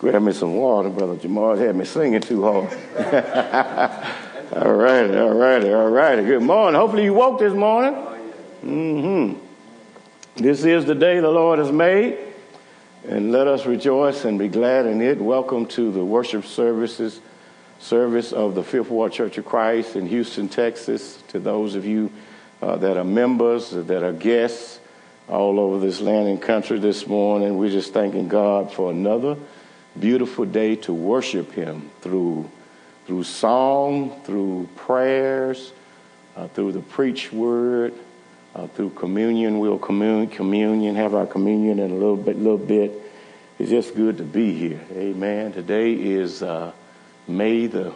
Grab me some water, Brother Jamal. Had me singing too hard. All righty. Good morning. Hopefully you woke this morning. This is the day the Lord has made, and let us rejoice and be glad in it. Welcome to the worship service of the Fifth Ward Church of Christ in Houston, Texas. To those of you that are members, that are guests all over this land and country this morning, we're just thanking God for another beautiful day to worship Him through song, through prayers, through the preached word, through communion. We'll have our communion in a little bit. It's just good to be here. Amen. Today is May the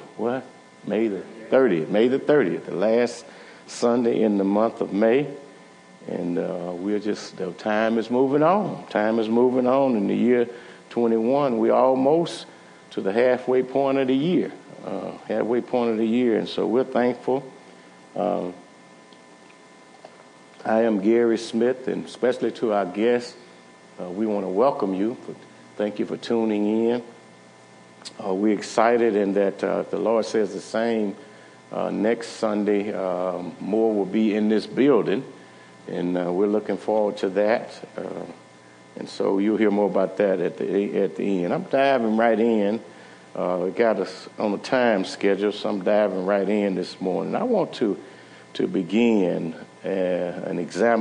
30th, the last Sunday in the month of May. And the time is moving on. Time is moving on. In the year 21, we're almost to the halfway point of the year. And so we're thankful. I am Gary Smith, and especially to our guests, we want to welcome you. Thank you for tuning in. We're excited in that the Lord says the same. Next Sunday, more will be in this building, and we're looking forward to that. And so you'll hear more about that at the end. I'm diving right in. We got us on the time schedule, so I'm diving right in this morning. I want to begin an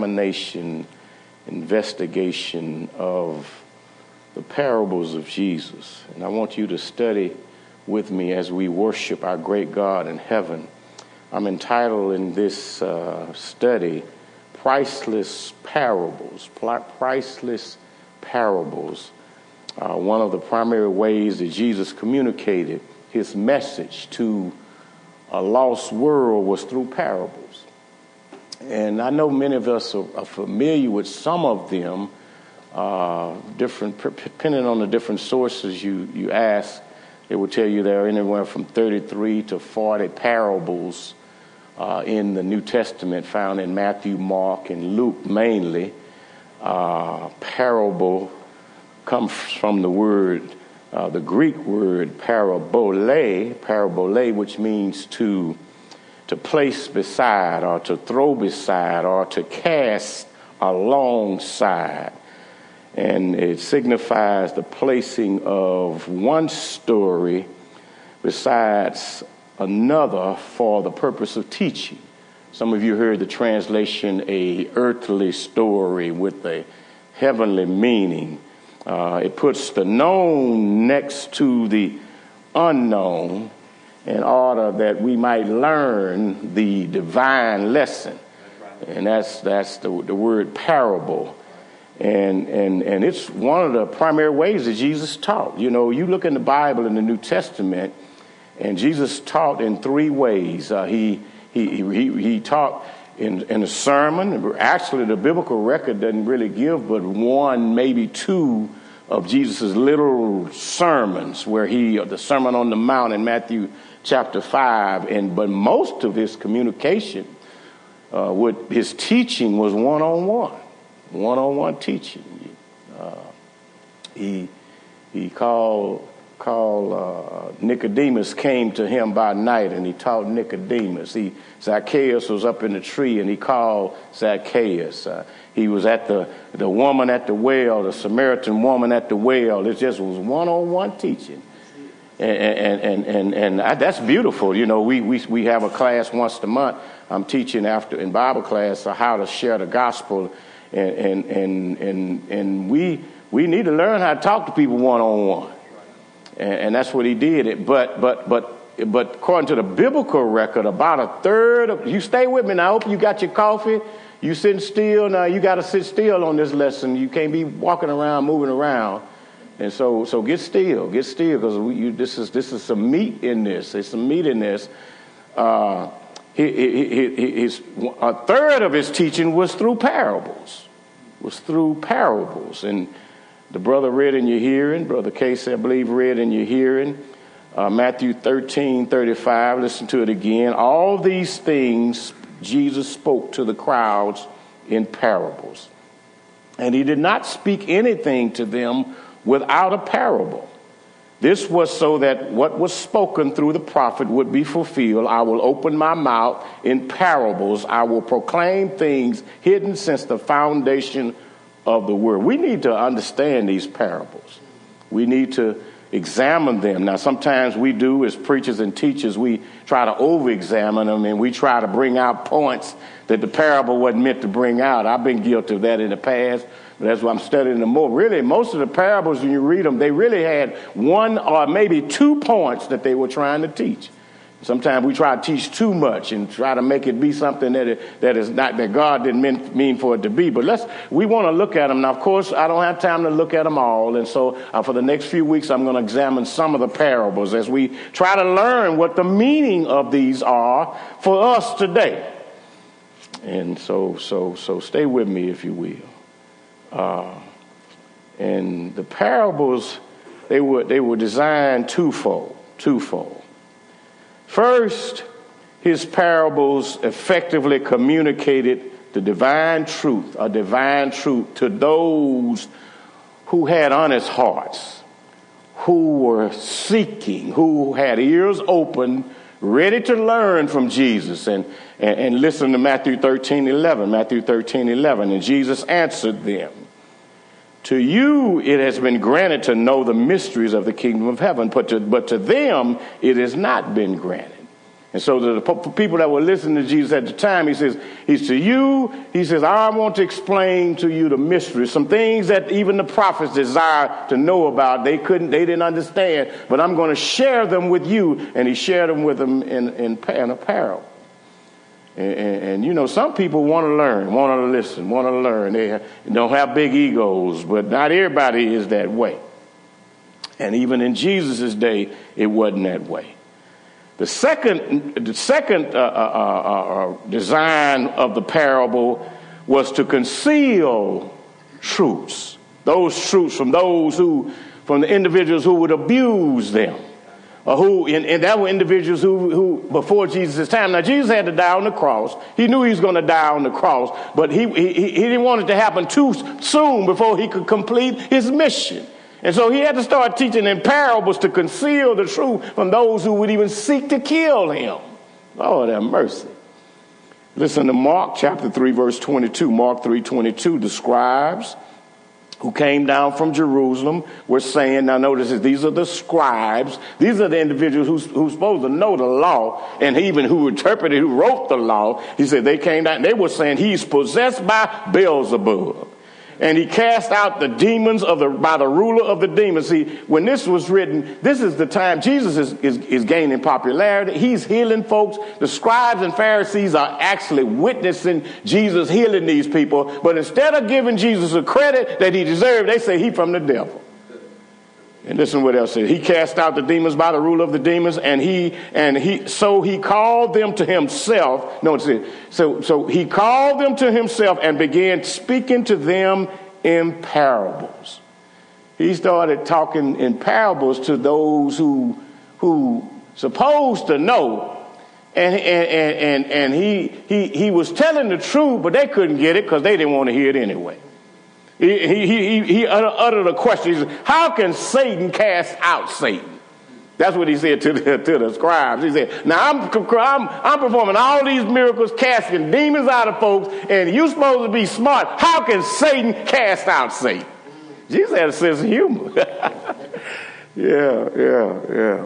investigation of the parables of Jesus. And I want you to study with me as we worship our great God in heaven. I'm entitled in this study, Priceless Parables. Priceless Parables. One of the primary ways that Jesus communicated his message to a lost world was through parables. And I know many of us are familiar with some of them, depending on the different sources you ask. It will tell you there are anywhere from 33 to 40 parables in the New Testament, found in Matthew, Mark, and Luke mainly. Parable comes from the Greek word parabole, which means to place beside, or to throw beside, or to cast alongside. And it signifies the placing of one story besides another for the purpose of teaching. Some of you heard the translation, a earthly story with a heavenly meaning. It puts the known next to the unknown in order that we might learn the divine lesson. And that's the word parable. And it's one of the primary ways that Jesus taught. You know, you look in the Bible in the New Testament, and Jesus taught in three ways. He taught in a sermon. Actually, the biblical record doesn't really give but one, maybe two of Jesus' little sermons, where the Sermon on the Mount in Matthew chapter 5, but most of his communication, with his teaching, was one-on-one teaching. He called Nicodemus, came to him by night, and he taught Nicodemus. Zacchaeus was up in the tree, and he called Zacchaeus. He was at the woman at the well, the Samaritan woman at the well. It just was one-on-one teaching. And that's beautiful. You know, we have a class once a month. I'm teaching in Bible class how to share the gospel, and we need to learn how to talk to people one-on-one. And that's what he did. But according to the biblical record, about a third of you stay with me now. I hope you got your coffee. You sitting still now. You got to sit still on this lesson. You can't be walking around, moving around. And so get still, because this is some meat in this. There's some meat in this. A third of his teaching was through parables. And the brother read in your hearing, Brother Casey, I believe, read in your hearing, Matthew 13:35. Listen to it again. All these things Jesus spoke to the crowds in parables. And he did not speak anything to them without a parable. This was so that what was spoken through the prophet would be fulfilled. I will open my mouth in parables. I will proclaim things hidden since the foundation of the world. We need to understand these parables. We need to examine them. Now, sometimes we do, as preachers and teachers, we try to over-examine them, and we try to bring out points that the parable wasn't meant to bring out. I've been guilty of that in the past, but that's why I'm studying them more. Really, most of the parables, when you read them, they really had one or maybe 2 points that they were trying to teach. Sometimes we try to teach too much and try to make it be something that is not, that God didn't mean for it to be. But we want to look at them. Now, of course, I don't have time to look at them all. And so for the next few weeks, I'm going to examine some of the parables as we try to learn what the meaning of these are for us today. And so stay with me, if you will. And the parables, they were designed twofold. First, his parables effectively communicated the divine truth to those who had honest hearts, who were seeking, who had ears open, ready to learn from Jesus. And listen to Matthew 13:11. And Jesus answered them, "To you it has been granted to know the mysteries of the kingdom of heaven, but to them it has not been granted." And so the people that were listening to Jesus at the time, he says, I want to explain to you the mysteries, some things that even the prophets desired to know about. They didn't understand, but I'm going to share them with you. And he shared them with them in a parable. And you know, some people want to learn, want to listen, want to learn. They don't have big egos, but not everybody is that way. And even in Jesus' day, it wasn't that way. The second design of the parable was to conceal truths. Those truths from the individuals who would abuse them. And that were individuals who before Jesus' time. Now, Jesus had to die on the cross. He knew he was going to die on the cross, but he didn't want it to happen too soon before he could complete his mission. And so he had to start teaching in parables to conceal the truth from those who would even seek to kill him. Lord have mercy. Listen to Mark chapter 3, verse 22. Mark 3:22, the scribes who came down from Jerusalem were saying, now notice this, these are the scribes. These are the individuals who's supposed to know the law, and even who interpreted, who wrote the law. He said they came down, they were saying he's possessed by Beelzebub. And he cast out the demons by the ruler of the demons. See, when this was written, this is the time Jesus is gaining popularity. He's healing folks. The scribes and Pharisees are actually witnessing Jesus healing these people. But instead of giving Jesus the credit that he deserved, they say he from the devil. And listen what else says. He cast out the demons by the ruler of the demons, so he called them to himself. Notice it. So he called them to himself and began speaking to them in parables. He started talking in parables to those who supposed to know. And he was telling the truth, but they couldn't get it because they didn't want to hear it anyway. He uttered a question. He said, how can Satan cast out Satan? That's what he said to the scribes. He said, now I'm performing all these miracles, casting demons out of folks, and you're supposed to be smart. How can Satan cast out Satan? Jesus had a sense of humor. Yeah.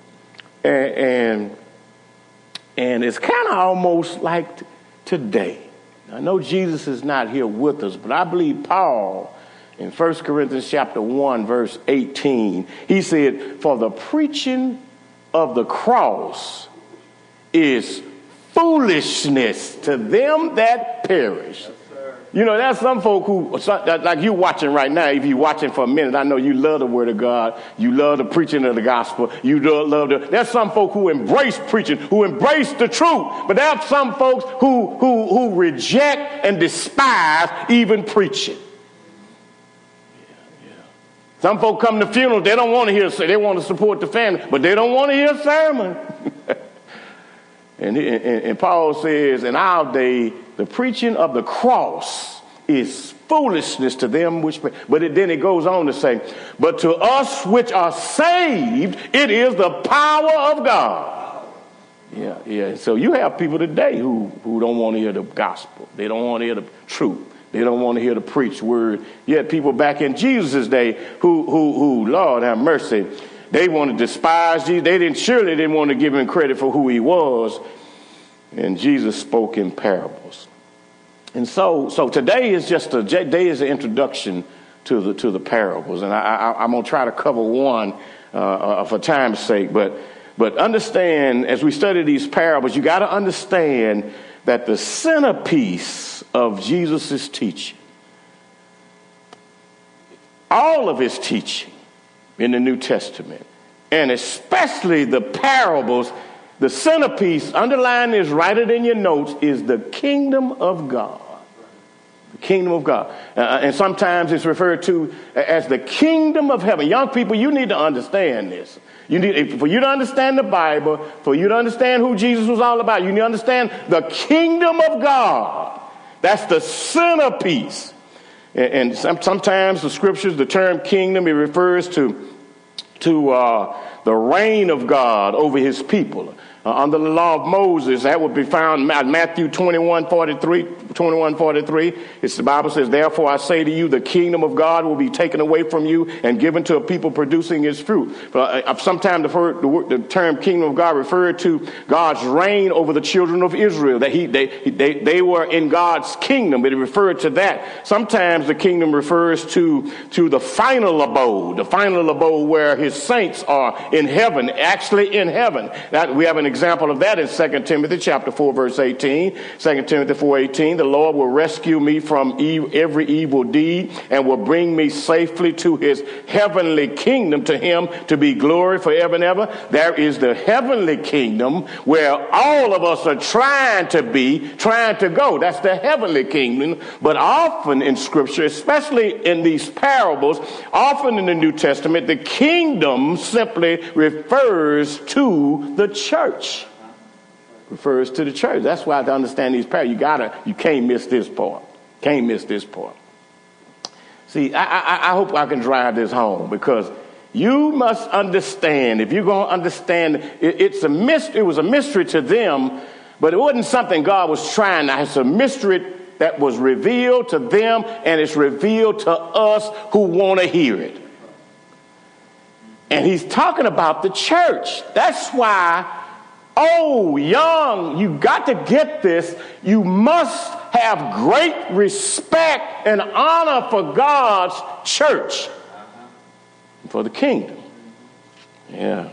And it's kind of almost like today. I know Jesus is not here with us, but I believe Paul in 1 Corinthians chapter 1, verse 18, he said, for the preaching of the cross is foolishness to them that perish. You know, there's some folk who, like you watching right now, if you're watching for a minute, I know you love the word of God. You love the preaching of the gospel. There's some folk who embrace preaching, who embrace the truth. But there are some folks who reject and despise even preaching. Some folk come to funerals, they don't want to hear, they want to support the family, but they don't want to hear a sermon. And Paul says, in our day, the preaching of the cross is foolishness to them which, then it goes on to say, but to us which are saved, it is the power of God. Yeah. So you have people today who don't want to hear the gospel. They don't want to hear the truth. They don't want to hear the preached word. Yet people back in Jesus' day who, Lord have mercy, they want to despise Jesus. They surely didn't want to give him credit for who he was. And Jesus spoke in parables. And so today is just an introduction to the parables. And I'm going to try to cover one for time's sake. But understand, as we study these parables, you got to understand that the centerpiece of Jesus' teaching, all of his teaching in the New Testament, and especially the parables, the centerpiece, underline this, write it in your notes, is the kingdom of God. The kingdom of God. And sometimes it's referred to as the kingdom of heaven. Young people, you need to understand this. For you to understand the Bible, for you to understand who Jesus was all about, you need to understand the kingdom of God. That's the centerpiece. And sometimes the scriptures, the term kingdom, it refers to the reign of God over his people. Under the law of Moses, that would be found in Matthew 21:43. The Bible says, therefore I say to you, the kingdom of God will be taken away from you and given to a people producing its fruit. Sometimes the term kingdom of God referred to God's reign over the children of Israel, that they were in God's kingdom. It referred to that. Sometimes the kingdom refers to the final abode where his saints are in heaven, actually in heaven. That we have an example of that in 2 Timothy chapter 4, verse 18. 2 Timothy 4:18, the Lord will rescue me from every evil deed and will bring me safely to his heavenly kingdom, to him to be glory forever and ever. There is the heavenly kingdom where all of us are trying to go. That's the heavenly kingdom. But often in Scripture, especially in these parables, often in the New Testament, the kingdom simply refers to the church. Refers to the church. That's why to understand these parables, you can't miss this part. Can't miss this part. See, I hope I can drive this home, because you must understand, if you're going to understand, it was a mystery to them, but it wasn't something God was trying to. It's a mystery that was revealed to them, and it's revealed to us who want to hear it. And he's talking about the church. That's why, young, you got to get this. You must have great respect and honor for God's church, for the kingdom. Yeah.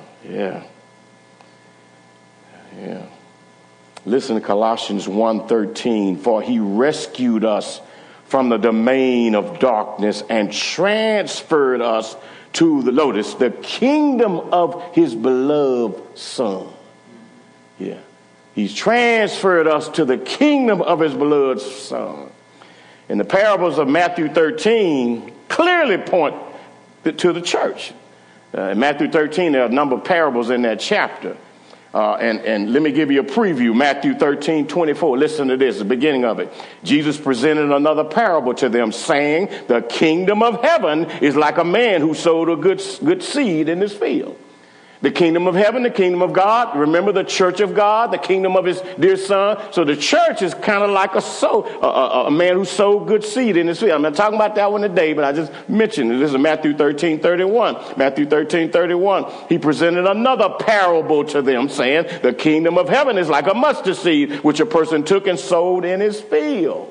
Listen to Colossians 1:13. For he rescued us from the domain of darkness and transferred us to the kingdom of his beloved Son. Yeah. He's transferred us to the kingdom of his beloved Son. And the parables of Matthew 13 clearly point to the church. In Matthew 13, there are a number of parables in that chapter. And let me give you a preview. Matthew 13:24. Listen to this, the beginning of it. Jesus presented another parable to them, saying, the kingdom of heaven is like a man who sowed a good seed in his field. The kingdom of heaven, the kingdom of God. Remember the church of God, the kingdom of his dear Son. So the church is kind of like a man who sowed good seed in his field. I'm not talking about that one today, but I just mentioned it. This is Matthew 13:31. Matthew 13:31. He presented another parable to them, saying, the kingdom of heaven is like a mustard seed, which a person took and sowed in his field.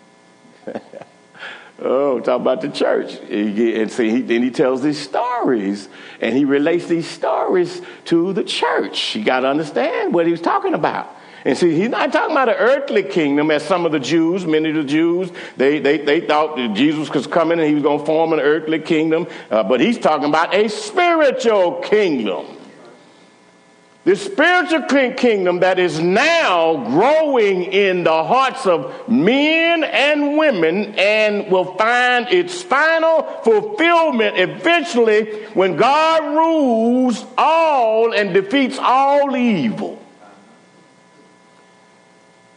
Talk about the church. And see, then he tells these stories, and he relates these stories to the church. You got to understand what he was talking about. And see, he's not talking about an earthly kingdom, as some of the Jews, many of the Jews, they thought that Jesus was coming and he was going to form an earthly kingdom. But he's talking about a spiritual kingdom. The spiritual kingdom that is now growing in the hearts of men and women, and will find its final fulfillment eventually when God rules all and defeats all evil.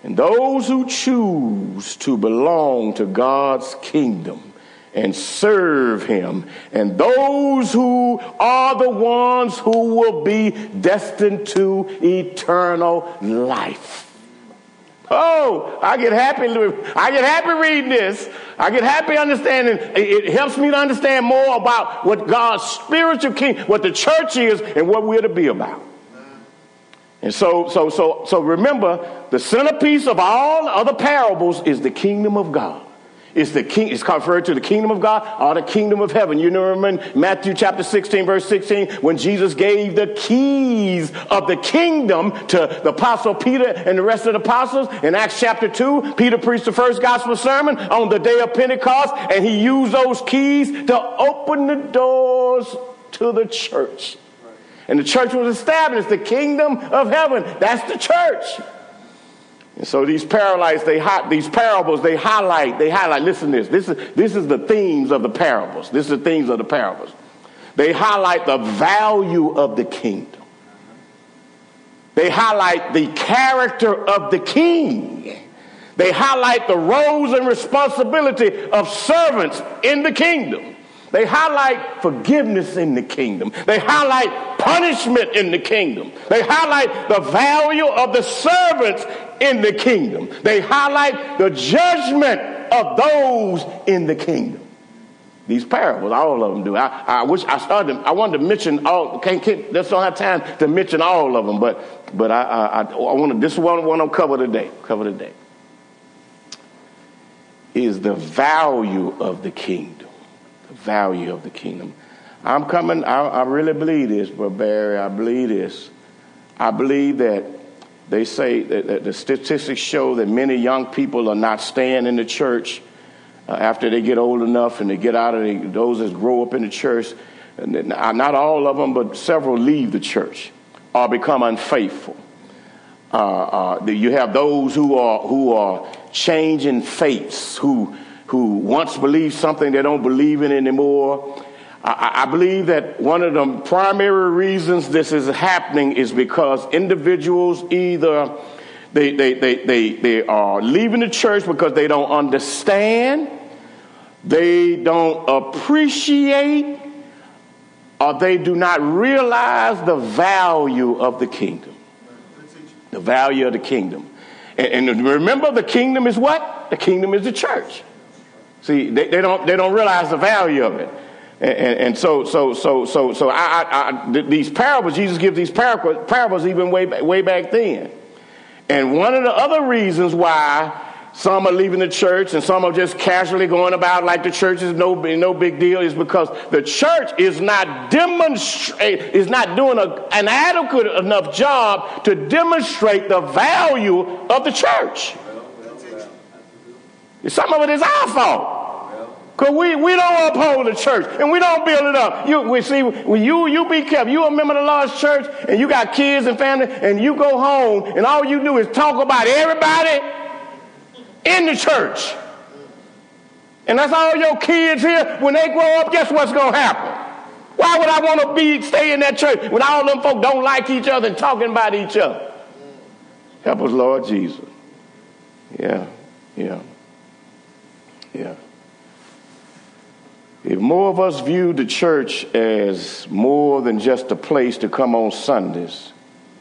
And those who choose to belong to God's kingdom and serve him, and those who are the ones who will be destined to eternal life. Oh, I get happy reading this. I get happy understanding. It helps me to understand more about what God's spiritual king, what the church is, and what we're to be about. And so remember, the centerpiece of all other parables is the kingdom of God. It's referred to the kingdom of God or the kingdom of heaven. You know, remember Matthew chapter 16, verse 16, when Jesus gave the keys of the kingdom to the apostle Peter and the rest of the apostles. In Acts chapter 2, Peter preached the first gospel sermon on the day of Pentecost, and he used those keys to open the doors to the church. And the church was established, the kingdom of heaven. That's the church. And so these parables, they highlight. Listen to this. This is the themes of the parables. This is the themes of the parables. They highlight the value of the kingdom. They highlight the character of the king. They highlight the roles and responsibility of servants in the kingdom. They highlight forgiveness in the kingdom. They highlight punishment in the kingdom. They highlight the value of the servants in the kingdom. They highlight the judgment of those in the kingdom. These parables, all of them do. I wanted to mention all. Just don't have time to mention all of them, but I want to. This one I'll cover today. Is the value of the kingdom. Value of the kingdom. I really believe this, Brother Barry. I believe this. I believe that they say that the statistics show that many young people are not staying in the church after they get old enough and they get out of those that grow up in the church. Not all of them, but several leave the church or become unfaithful. You have those who are changing faiths, who once believed something they don't believe in anymore. I believe that one of the primary reasons this is happening is because individuals either they are leaving the church because they don't understand, they don't appreciate, or they do not realize the value of the kingdom. The value of the kingdom. And remember, the kingdom is what? The kingdom is the church. See, they don't realize the value of it, and so these parables, Jesus gives these parables even way back then, and one of the other reasons why some are leaving the church and some are just casually going about like the church is no big deal is because the church is not doing an adequate enough job to demonstrate the value of the church. Some of it is our fault. Because we don't uphold the church and we don't build it up. You be careful. You a member of the Lord's church and you got kids and family and you go home and all you do is talk about everybody in the church. And that's all your kids here. When they grow up, guess what's going to happen? Why would I want to stay in that church when all them folk don't like each other and talking about each other? Help us, Lord Jesus. Yeah. If more of us viewed the church as more than just a place to come on Sundays.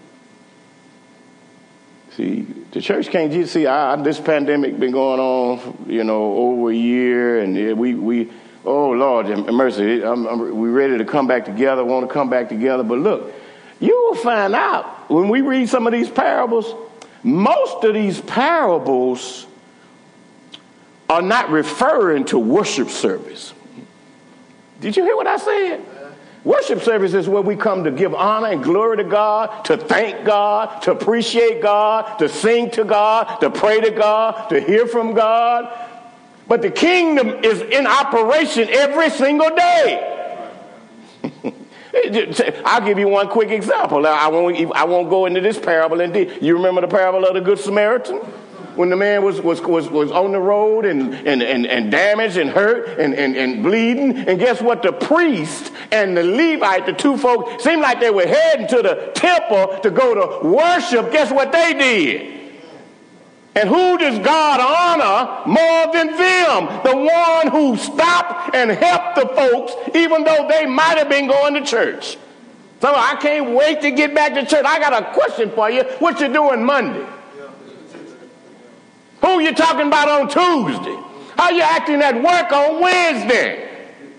See, the church can't just see, this pandemic been going on, over a year, and we oh Lord have mercy, we ready to come back together, want to come back together. But look, you will find out when we read some of these parables, most of these parables are not referring to worship service. Did you hear what I said? Worship service is where we come to give honor and glory to God, to thank God, to appreciate God, to sing to God, to pray to God, to hear from God. But the kingdom is in operation every single day. I'll give you one quick example. I won't go into this parable indeed. You remember the parable of the Good Samaritan? When the man was on the road and damaged and hurt and bleeding. And guess what? The priest and the Levite, the two folks, seemed like they were heading to the temple to go to worship. Guess what they did? And who does God honor more than them? The one who stopped and helped the folks even though they might have been going to church. So I can't wait to get back to church. I got a question for you. What you doing Monday? Who you talking about on Tuesday? How you acting at work on Wednesday?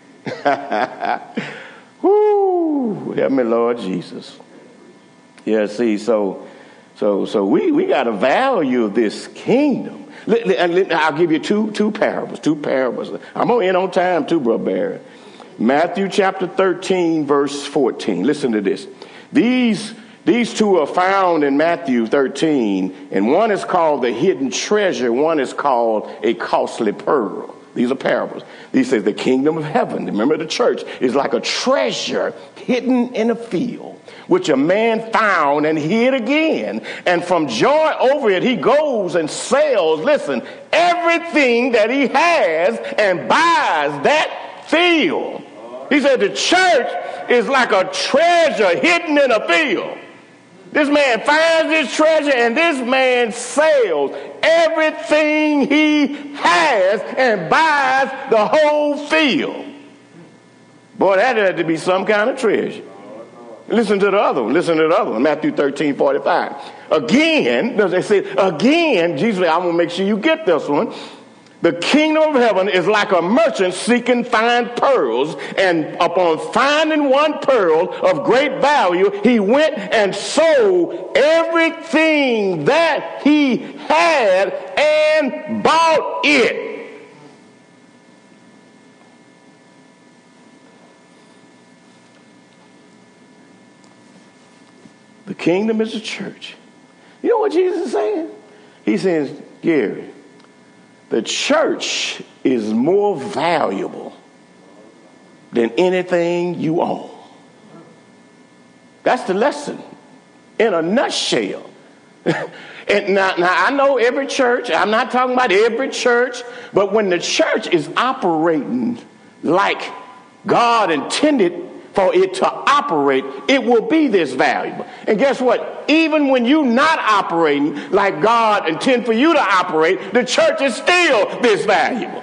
Whoo, help me, Lord Jesus. Yeah, see, so we got to value this kingdom. I'll give you two parables. I'm going to end on time too, Brother Barry. Matthew chapter 13, verse 14. Listen to this. These two are found in Matthew 13, and one is called the hidden treasure. One is called a costly pearl. These are parables. These says the kingdom of heaven, remember the church, is like a treasure hidden in a field, which a man found and hid again. And from joy over it, he goes and sells, listen, everything that he has and buys that field. He said the church is like a treasure hidden in a field. This man finds this treasure and this man sells everything he has and buys the whole field. Boy, that had to be some kind of treasure. Listen to the other one. Matthew 13:45. Again, they say, again, Jesus, I'm going to make sure you get this one. The kingdom of heaven is like a merchant seeking fine pearls, and upon finding one pearl of great value, he went and sold everything that he had and bought it. The kingdom is a church. You know what Jesus is saying? He says, Gary, the church is more valuable than anything you own. That's the lesson in a nutshell. And now I know every church, I'm not talking about every church, but when the church is operating like God intended for it to operate, it will be this valuable. And guess what? Even when you're not operating like God intended for you to operate, the church is still this valuable.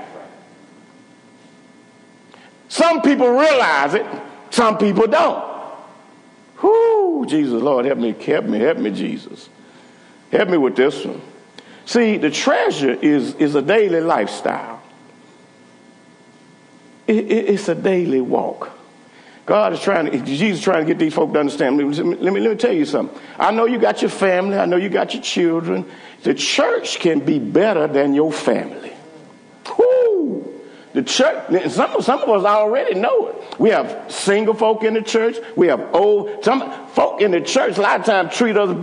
Some people realize it, some people don't. Whoo, Jesus, Lord, help me, Jesus. Help me with this one. See, the treasure is a daily lifestyle. It's a daily walk. Jesus is trying to get these folk to understand. Let me tell you something. I know you got your family. I know you got your children. The church can be better than your family. Woo! The church, some of us already know it. We have single folk in the church. We have some folk in the church a lot of times treat us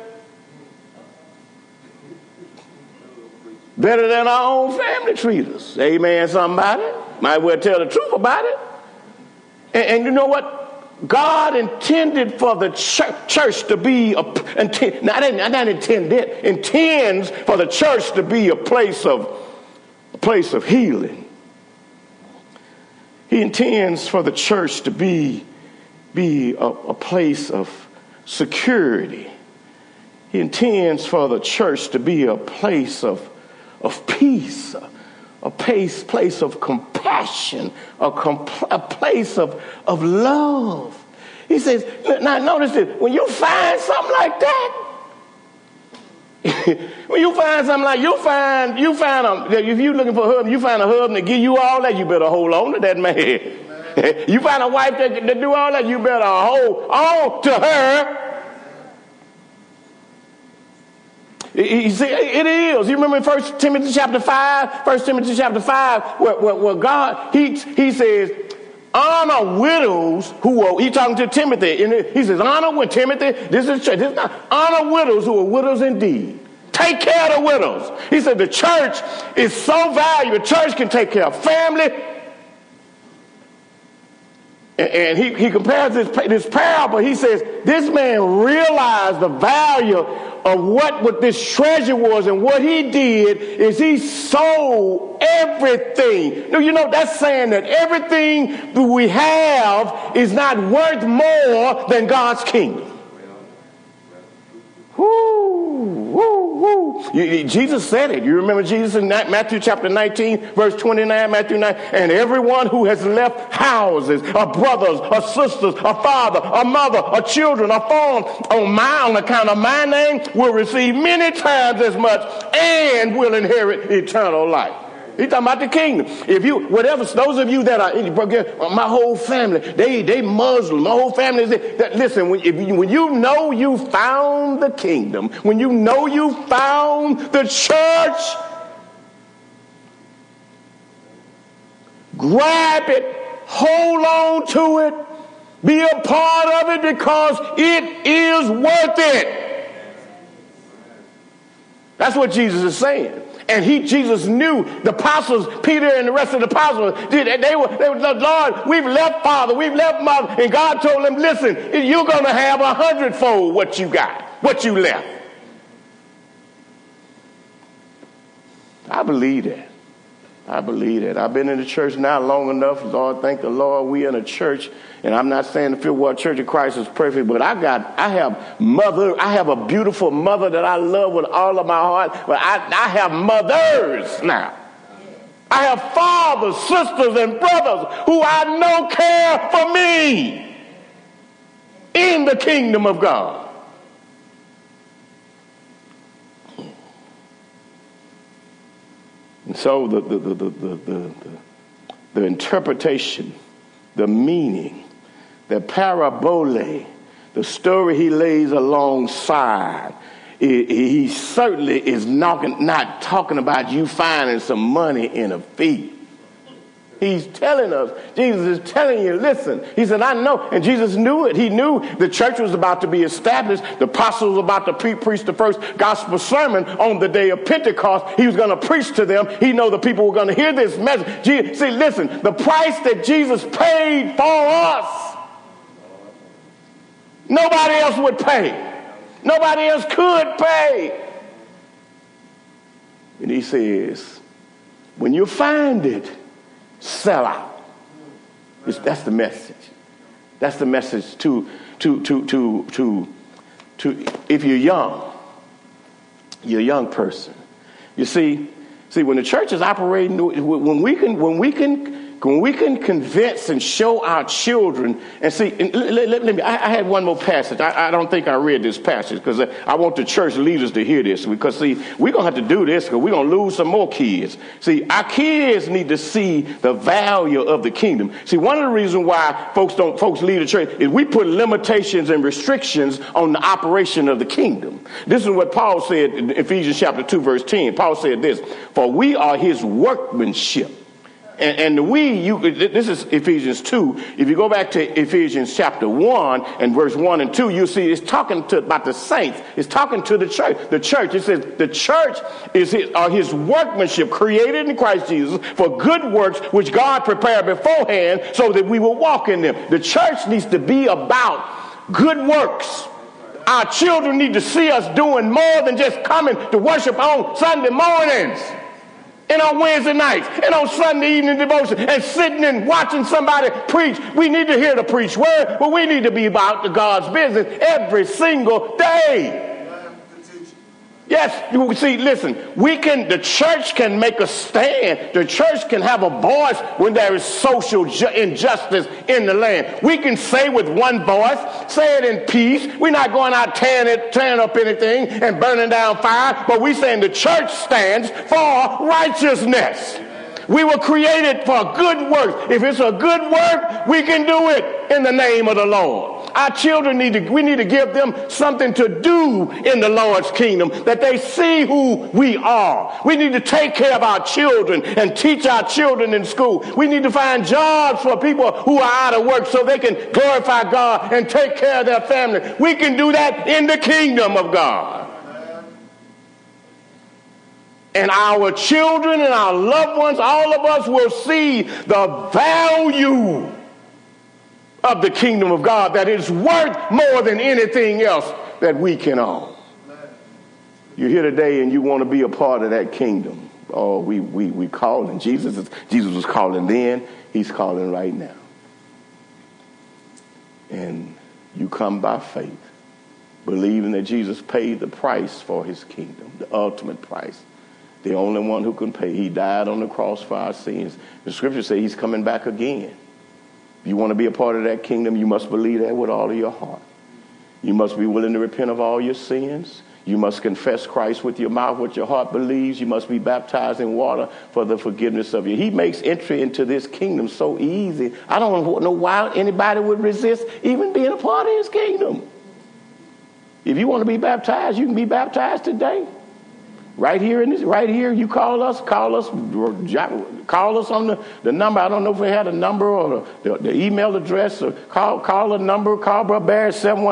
better than our own family treat us. Amen, somebody. Might well tell the truth about it. And you know what? God intended for the church to be intends for the church to be a place of healing. He intends for the church to be a place of security. He intends for the church to be a place of peace, a place of compassion, a place of love. He says, now notice this, when you find something like that, when you find something like, if you're looking for a husband, you find a husband to give you all that, you better hold on to that man. You find a wife that do all that, you better hold on to her. You see, it is. You remember in 1 Timothy chapter 5, where God, he says, honor widows he's talking to Timothy. And he says, honor with Timothy, this is not, honor widows who are widows indeed. Take care of the widows. He said the church is so valuable. The church can take care of family. And he compares this parable. He says, this man realized the value of what this treasure was, and what he did is he sold everything. No, you know, that's saying that everything that we have is not worth more than God's kingdom. Woo, woo, woo. Jesus said it. You remember Jesus in Matthew chapter 19, verse 29, Matthew 9. And everyone who has left houses, or brothers, or sisters, or father, or mother, or children, or farm on account of my name will receive many times as much and will inherit eternal life. He's talking about the kingdom. If you, whatever, those of you that are, my whole family, they Muslim, my whole family is that. Listen, when you know you found the kingdom, when you know you found the church, grab it, hold on to it, be a part of it because it is worth it. That's what Jesus is saying. And Jesus knew the apostles, Peter and the rest of the apostles, they were Lord, we've left father, we've left mother. And God told them, listen, you're going to have 100-fold what you got, what you left. I believe that. I believe that. I've been in the church now long enough. Lord, thank the Lord, we in a church. And I'm not saying the Fieldwood Church of Christ is perfect, but I have a beautiful mother that I love with all of my heart. But I have mothers now. I have fathers, sisters, and brothers who I know care for me in the kingdom of God. And so the interpretation, the meaning, the parabole, the story he lays alongside, he certainly is not talking about you finding some money in a field. He's telling us, Jesus is telling you, listen. He said, I know. And Jesus knew it. He knew the church was about to be established. The apostles were about to preach the first gospel sermon on the day of Pentecost. He was going to preach to them. He knew the people were going to hear this message. See, listen, the price that Jesus paid for us, nobody else would pay. Nobody else could pay. And he says, when you find it, sell out. That's the message. That's the message to if you're a young person. You see, when the church is operating, when we can convince and show our children, and see, let me. I had one more passage. I don't think I read this passage because I want the church leaders to hear this. Because see, we're gonna have to do this because we're gonna lose some more kids. See, our kids need to see the value of the kingdom. See, one of the reasons why folks leave the church is we put limitations and restrictions on the operation of the kingdom. This is what Paul said in Ephesians chapter 2, verse 10. Paul said this: "For we are His workmanship." And this is Ephesians 2. If you go back to Ephesians chapter 1 and verse 1 and 2, you'll see it's talking about the saints. It's talking to the church. The church, it says the church are his workmanship created in Christ Jesus for good works which God prepared beforehand so that we will walk in them. The church needs to be about good works. Our children need to see us doing more than just coming to worship on Sunday mornings. And on Wednesday nights, and on Sunday evening devotion, and sitting and watching somebody preach. We need to hear the preach word, but we need to be about the God's business every single day. Yes, you see, listen, the church can make a stand. The church can have a voice when there is social injustice in the land. We can say with one voice, say it in peace. We're not going out tearing up anything and burning down fire, but we're saying the church stands for righteousness. We were created for good work. If it's a good work, we can do it in the name of the Lord. Our children we need to give them something to do in the Lord's kingdom, that they see who we are. We need to take care of our children and teach our children in school. We need to find jobs for people who are out of work so they can glorify God and take care of their family. We can do that in the kingdom of God. And our children and our loved ones, all of us will see the value of the kingdom of God, that it's worth more than anything else that we can own. You're here today and you want to be a part of that kingdom. Oh, we calling. Jesus was calling then. He's calling right now. And you come by faith. believing that Jesus paid the price for his kingdom, the ultimate price, the only one who can pay. He died on the cross for our sins. The scriptures say he's coming back again. If you want to be a part of that kingdom, you must believe that with all of your heart. You must be willing to repent of all your sins. You must confess Christ with your mouth, what your heart believes. You must be baptized in water for the forgiveness of you. He makes entry into this kingdom so easy. I don't know why anybody would resist even being a part of his kingdom. If you want to be baptized, you can be baptized today. Right here, you call us on the number. I don't know if we had a number or the email address. Or call a number. Call Brother Barry,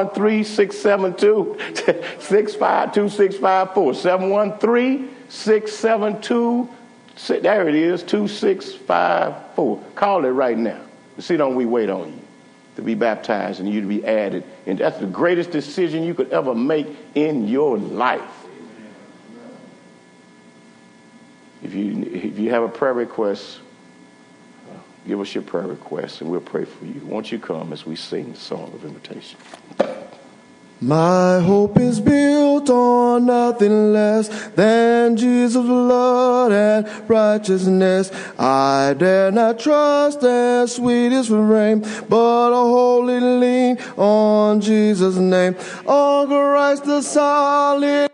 713-672-2654. 713-672, there it is, 2654. Call it right now. See, don't we wait on you to be baptized and you to be added. And that's the greatest decision you could ever make in your life. If you have a prayer request, give us your prayer request and we'll pray for you. Won't you come as we sing the song of invitation? My hope is built on nothing less than Jesus' blood and righteousness. I dare not trust as sweetest rain, but I wholly lean on Jesus' name. On Christ the solid